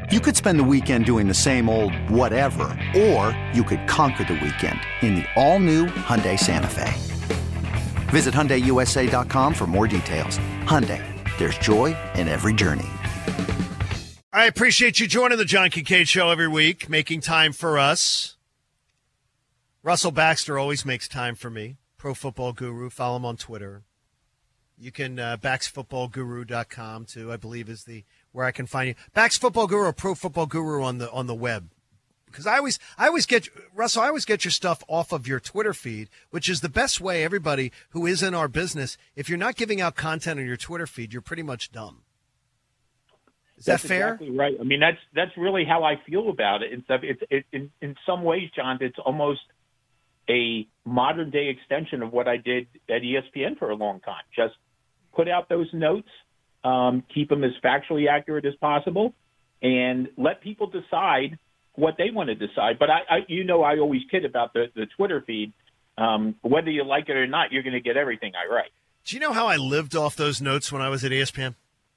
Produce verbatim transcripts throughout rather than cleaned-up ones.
You could spend the weekend doing the same old whatever, or you could conquer the weekend in the all-new Hyundai Santa Fe. Visit Hyundai U S A dot com for more details. Hyundai, there's joy in every journey. I appreciate you joining the John Kincaid Show every week, making time for us. Russell Baxter always makes time for me, Pro Football Guru. Follow him on Twitter. You can, uh, bax football guru dot com, too, I believe is the where I can find you. Bax Football Guru or Pro Football Guru on the on the web. Because I always, I always get, Russell, I always get your stuff off of your Twitter feed, which is the best way, everybody who is in our business. If you're not giving out content on your Twitter feed, you're pretty much dumb. Is That's that fair? Exactly right. I mean, that's that's really how I feel about it. It's, it's it, in in some ways, John, it's almost a modern day extension of what I did at E S P N for a long time. Just put out those notes, um, keep them as factually accurate as possible, and let people decide what they want to decide. But I, I you know, I always kid about the the Twitter feed. Um, whether you like it or not, you're going to get everything I write. Do you know how I lived off those notes when I was at E S P N?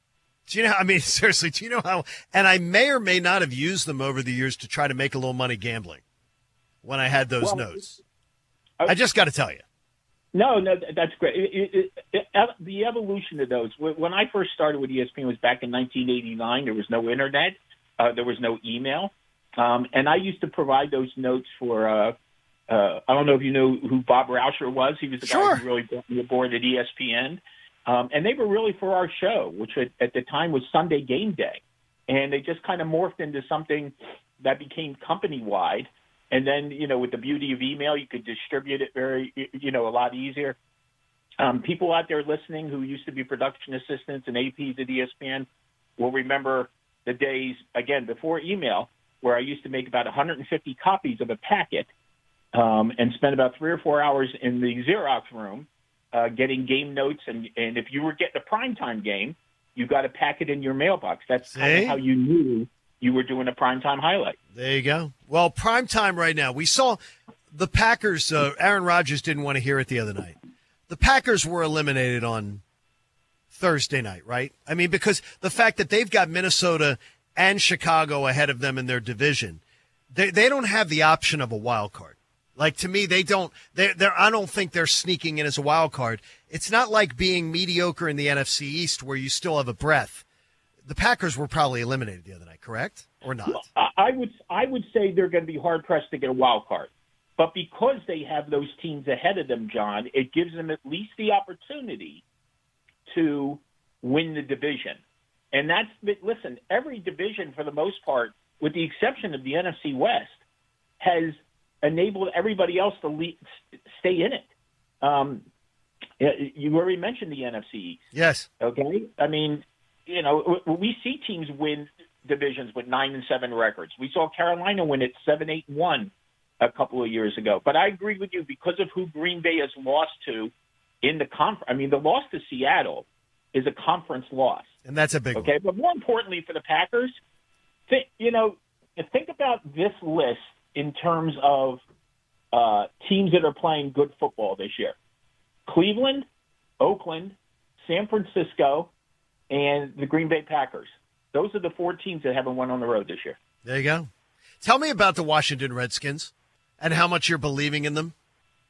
Do you know, I mean, seriously, do you know how, and I may or may not have used them over the years to try to make a little money gambling when I had those well, notes. I, I just got to tell you. No, no, that's great. It, it, it, it, the evolution of those, when I first started with E S P N was back in nineteen eighty-nine. There was no internet. Uh, there was no email. Um, and I used to provide those notes for, uh, uh, I don't know if you know who Bob Rauscher was. He was the sure. guy who really brought me aboard at E S P N. Um, and they were really for our show, which at, at the time was Sunday Game Day. And they just kind of morphed into something that became company-wide. And then, you know, with the beauty of email, you could distribute it very, you know, a lot easier. Um, people out there listening who used to be production assistants and A Ps at E S P N will remember the days, again, before email, where I used to make about one hundred fifty copies of a packet um, and spend about three or four hours in the Xerox room Uh, getting game notes, and, and if you were getting a primetime game, you got a packet in your mailbox. That's kind of how you knew you were doing a primetime highlight. There you go. Well, primetime right now. We saw the Packers. Uh, Aaron Rodgers didn't want to hear it the other night. The Packers were eliminated on Thursday night, right? I mean, because the fact that they've got Minnesota and Chicago ahead of them in their division, they they don't have the option of a wild card. Like, to me, they don't they're, they're, I don't think they're sneaking in as a wild card. It's not like being mediocre in the N F C East where you still have a breath. The Packers were probably eliminated the other night, correct? Or not? Well, I would I would say they're going to be hard-pressed to get a wild card. But because they have those teams ahead of them, John, it gives them at least the opportunity to win the division. And that's, listen, every division for the most part, with the exception of the N F C West, has – enabled everybody else to lead, stay in it. Um, you already mentioned the N F C East. Yes. Okay. I mean, you know, we see teams win divisions with nine and seven records. We saw Carolina win it seven, eight, and one a couple of years ago. But I agree with you because of who Green Bay has lost to in the conference. I mean, the loss to Seattle is a conference loss, and that's a big okay. one. But more importantly for the Packers, think, you know, think about this list in terms of uh, teams that are playing good football this year. Cleveland, Oakland, San Francisco, and the Green Bay Packers. Those are the four teams that haven't won on the road this year. There you go. Tell me about the Washington Redskins and how much you're believing in them.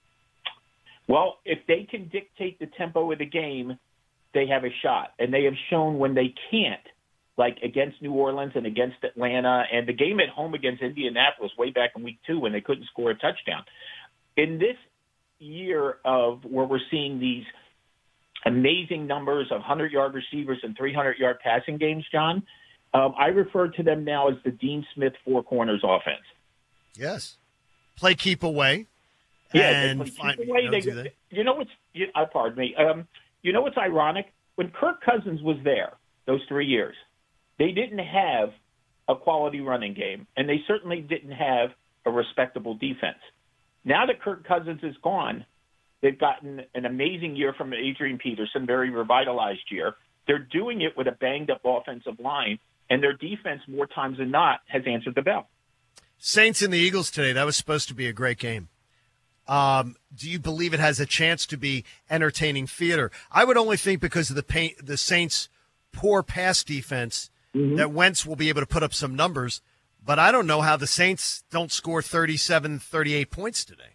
Well, if they can dictate the tempo of the game, they have a shot. And they have shown when they can't, like against New Orleans and against Atlanta, and the game at home against Indianapolis way back in week two when they couldn't score a touchdown. In this year of where we're seeing these amazing numbers of hundred-yard receivers and three hundred-yard passing games, John, um, I refer to them now as the Dean Smith four corners offense. Yes. Play keep away. Yeah, and they play find, keep away. you, know, They, do they? you know what's you, uh, pardon me. Um, you know what's ironic? When Kirk Cousins was there those three years, they didn't have a quality running game, and they certainly didn't have a respectable defense. Now that Kirk Cousins is gone, they've gotten an amazing year from Adrian Peterson, very revitalized year. They're doing it with a banged-up offensive line, and their defense, more times than not, has answered the bell. Saints and the Eagles today, that was supposed to be a great game. Um, do you believe it has a chance to be entertaining theater? I would only think because of the pain, the Saints' poor pass defense mm-hmm. that Wentz will be able to put up some numbers, but I don't know how the Saints don't score thirty-seven, thirty-eight points today.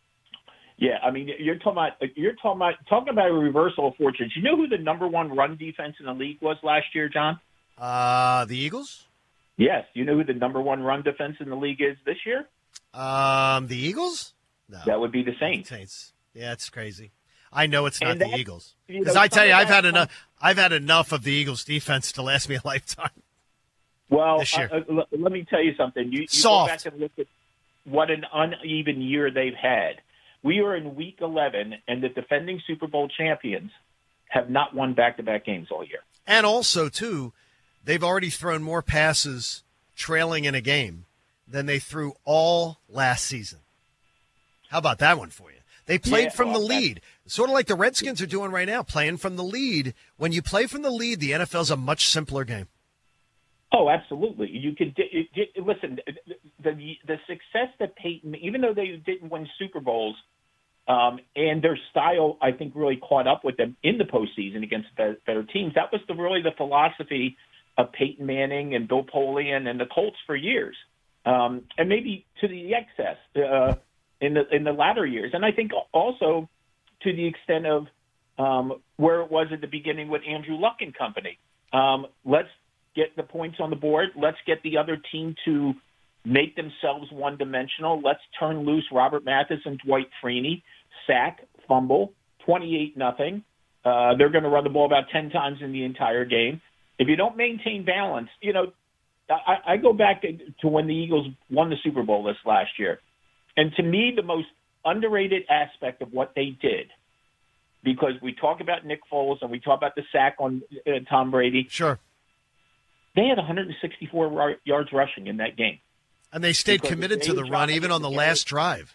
Yeah, I mean, you're talking about you're talking about talking about a reversal of fortunes. You know who the number one run defense in the league was last year, John? Uh, the Eagles? Yes. You know who the number one run defense in the league is this year? Um, the Eagles? No. That would be the Saints. Saints. Yeah, it's crazy. I know it's not and the that, Eagles. Because you know, I tell you, I've had enough. I've had enough of the Eagles' defense to last me a lifetime. Well, this year. Uh, uh, let me tell you something. You, you Soft. go back and look at what an uneven year they've had. We are in week eleven, and the defending Super Bowl champions have not won back-to-back games all year. And also, too, they've already thrown more passes trailing in a game than they threw all last season. How about that one for you? They played Yeah, from well, the lead, sort of like the Redskins are doing right now, playing from the lead. When you play from the lead, the N F L's a much simpler game. Oh, absolutely. You could it, it, listen. The the success that Peyton, even though they didn't win Super Bowls, um, and their style, I think, really caught up with them in the postseason against better, better teams. That was the, really the philosophy of Peyton Manning and Bill Polian and the Colts for years, um, and maybe to the excess uh, in the in the latter years. And I think also to the extent of um, where it was at the beginning with Andrew Luck and company. Um, let's get the points on the board. Let's get the other team to make themselves one-dimensional. Let's turn loose Robert Mathis and Dwight Freeney, sack, fumble, twenty-eight nothing. Uh, they're going to run the ball about ten times in the entire game. If you don't maintain balance, you know, I, I go back to, to when the Eagles won the Super Bowl this last year. And to me, the most underrated aspect of what they did, because we talk about Nick Foles and we talk about the sack on uh, Tom Brady. Sure. They had one hundred sixty-four yards rushing in that game. And they stayed because committed to the run, even on the last drive.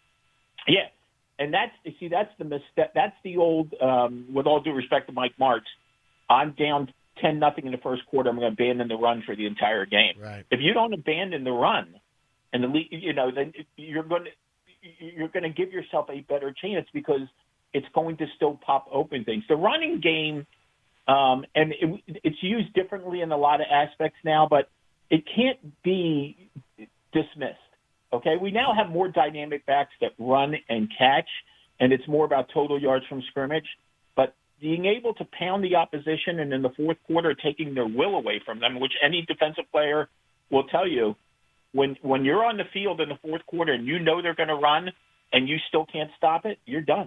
Yeah. And that's, see, that's the mistake. That's the old, um, with all due respect to Mike Martz, I'm down ten nothing in the first quarter. I'm going to abandon the run for the entire game. Right. If you don't abandon the run, and the league, you know, then you're going to you're going to give yourself a better chance because it's going to still pop open things. The running game, um, and it, it's used differently in a lot of aspects now, but it can't be dismissed. Okay, we now have more dynamic backs that run and catch, and it's more about total yards from scrimmage. But being able to pound the opposition and in the fourth quarter taking their will away from them, which any defensive player will tell you, when when you're on the field in the fourth quarter and you know they're going to run and you still can't stop it, you're done.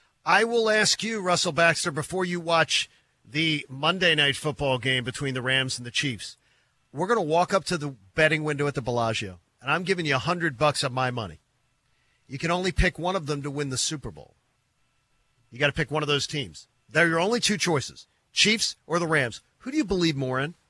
I will ask you, Russell Baxter, before you watch the Monday night football game between the Rams and the Chiefs, we're going to walk up to the betting window at the Bellagio, and I'm giving you a hundred bucks of my money. You can only pick one of them to win the Super Bowl. You got to pick one of those teams. They're your only two choices, Chiefs or the Rams. Who do you believe more in?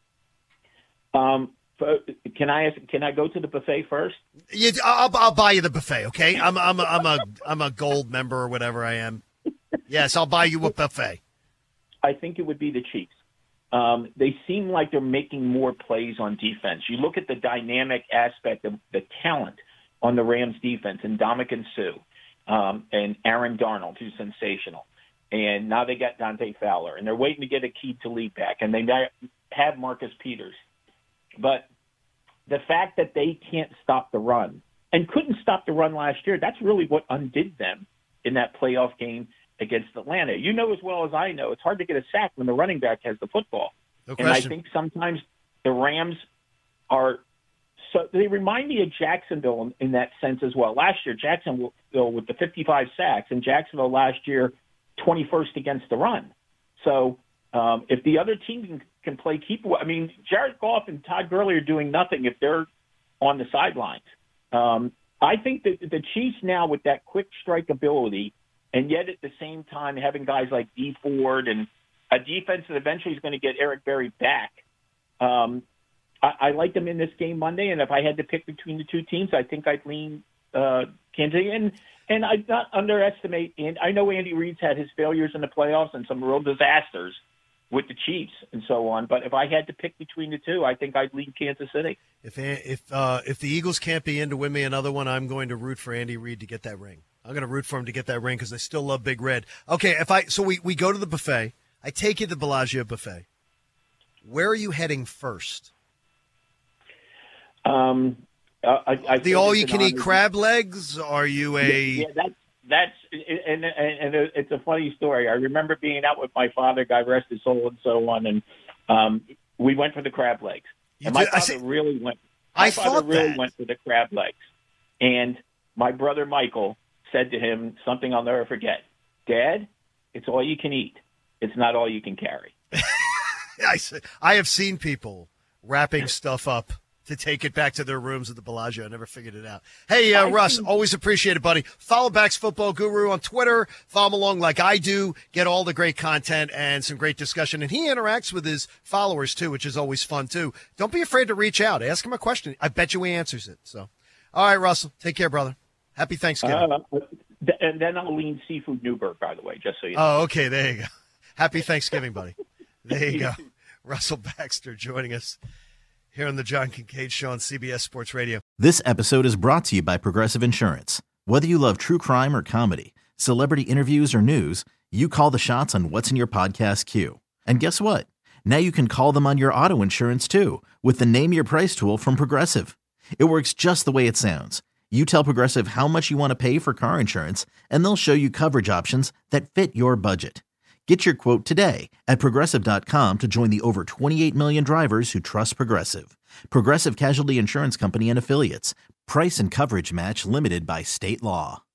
Um, can I can I go to the buffet first? You, I'll, I'll buy you the buffet, okay? I'm I'm a, I'm a I'm a gold member or whatever I am. Yes, I'll buy you a buffet. I think it would be the Chiefs. Um, they seem like they're making more plays on defense. You look at the dynamic aspect of the talent on the Rams defense, and Ndamukong Suh, um, and Aaron Donald, who's sensational. And now they got Dante Fowler, and they're waiting to get a key to lead back, and they have Marcus Peters. But the fact that they can't stop the run and couldn't stop the run last year, that's really what undid them in that playoff game against Atlanta. You know as well as I know, it's hard to get a sack when the running back has the football. No and I question. think sometimes the Rams are so they remind me of Jacksonville in, in that sense as well. Last year, Jacksonville with the fifty-five sacks, and Jacksonville last year twenty-first against the run. So um, if the other team can, can play keep, I mean, Jared Goff and Todd Gurley are doing nothing if they're on the sidelines. Um, I think that the Chiefs now with that quick strike ability, and yet at the same time having guys like Dee Ford and a defense that eventually is going to get Eric Berry back. Um, I, I like them in this game Monday, and if I had to pick between the two teams, I think I'd lean uh, Kansas City. And, and I'd not underestimate, and I know Andy Reid's had his failures in the playoffs and some real disasters with the Chiefs and so on, but if I had to pick between the two, I think I'd lean Kansas City. If if uh, if the Eagles can't be in to win me another one, I'm going to root for Andy Reid to get that ring. I'm going to root for him to get that ring because I still love Big Red. Okay, if I so we, we go to the buffet. I take you to the Bellagio buffet. where are you heading first? Um, uh, I, I the all-you-can-eat crab legs? Are you a? Yeah, yeah that's that's and, and and it's a funny story. I remember being out with my father, God rest his soul, and so on, and um, we went for the crab legs. You and my did, father see, really went. My I father thought really that. went for the crab legs, and my brother Michael said to him something I'll never forget. Dad, it's all you can eat. It's not all you can carry. I, I have seen people wrapping stuff up to take it back to their rooms at the Bellagio. I never figured it out. Hey, uh, Russ, always appreciate it, buddy. Follow Bax Football Guru on Twitter. Follow him along like I do. Get all the great content and some great discussion. And he interacts with his followers, too, which is always fun, too. Don't be afraid to reach out. Ask him a question. I bet you he answers it. So, all right, Russell, take care, brother. Happy Thanksgiving. Uh, and then I'll lean Seafood Newburgh, by the way, just so you know. Oh, okay, there you go. Happy Thanksgiving, buddy. There you go. Russell Baxter joining us here on the John Kincaid Show on C B S Sports Radio. This episode is brought to you by Progressive Insurance. Whether you love true crime or comedy, celebrity interviews or news, you call the shots on what's in your podcast queue. And guess what? Now you can call them on your auto insurance too with the Name Your Price tool from Progressive. It works just the way it sounds. You tell Progressive how much you want to pay for car insurance, and they'll show you coverage options that fit your budget. Get your quote today at Progressive dot com to join the over twenty-eight million drivers who trust Progressive. Progressive Casualty Insurance Company and Affiliates. Price and coverage match limited by state law.